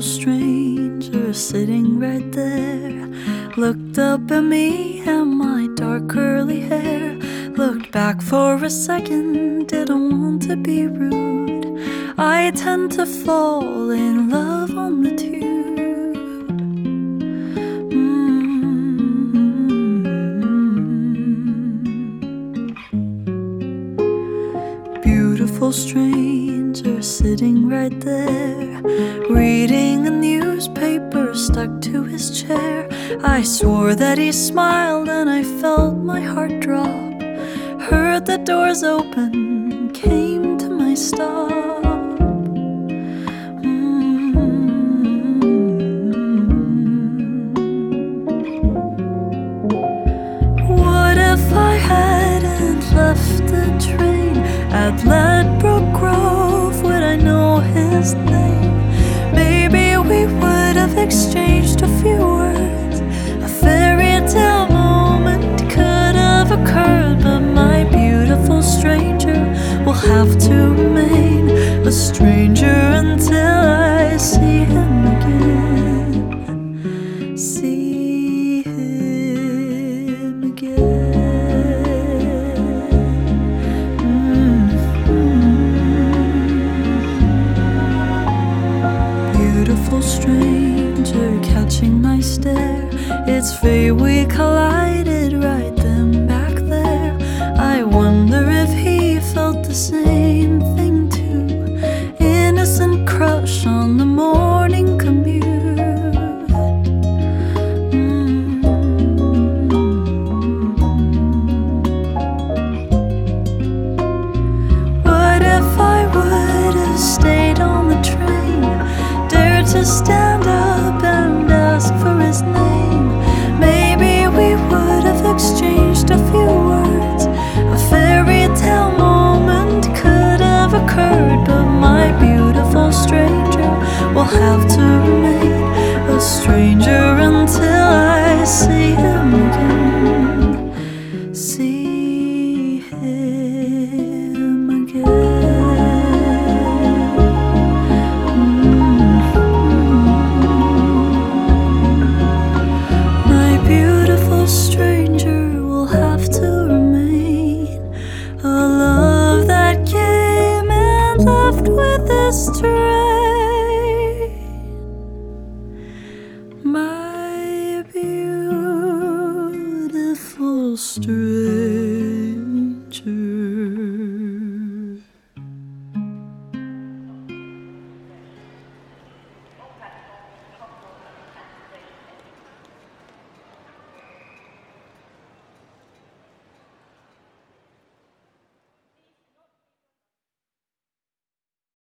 stranger sitting right there looked up at me and my dark curly hair. Looked back for a second, didn't want to be rude. I tend to fall in love on the tube. Beautiful stranger sitting right there, reading a newspaper stuck to his chair. I swore that he smiled and I felt my heart drop. Heard the doors open, came to my stop. What if I hadn't left the train at Ledbrook Grove? Would I know his name? Maybe we would have exchanged a few words. A fairy tale moment could have occurred, but my beautiful stranger will have to remain a stranger until I see him again. See him again. Beautiful stranger catching my stare. It's fate we collided right then back there. I wonder if he felt the same thing too. Innocent crush on the morning commute. What if I would have stayed on the train, dared to stand up and ask for his name? Maybe we would have exchanged a few words. A fairy tale moment could have occurred, but my beautiful stranger will have to remain a stranger until I see him again. See him again. My beautiful stranger will have to remain a love that came and left with this train. My beautiful stranger.